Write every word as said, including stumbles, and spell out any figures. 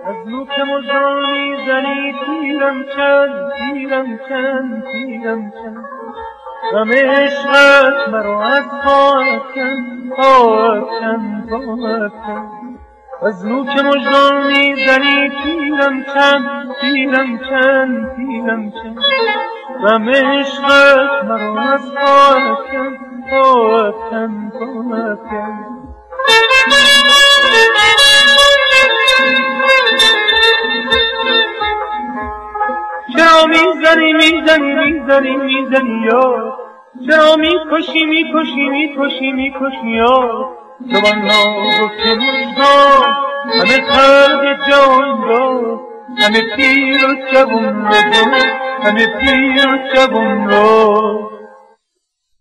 از نوک مژگان میزنی تیرم چند تیرم چند تیرم چند غم عشقت مرا از پا افکن پا افکن پا افکن از نوک مژگان میزنی تیرم چند تیرم چند تیرم چند غم عشقت مرا از پا افکن پا افکن پا افکن چرا میزنی میزنی میزنی میزنی یار چرا میکشی میکشی میکشی میکشی یار جوان نازک مژگان همه خلق جان را همه پیر و جوان را همه پیر و جوان را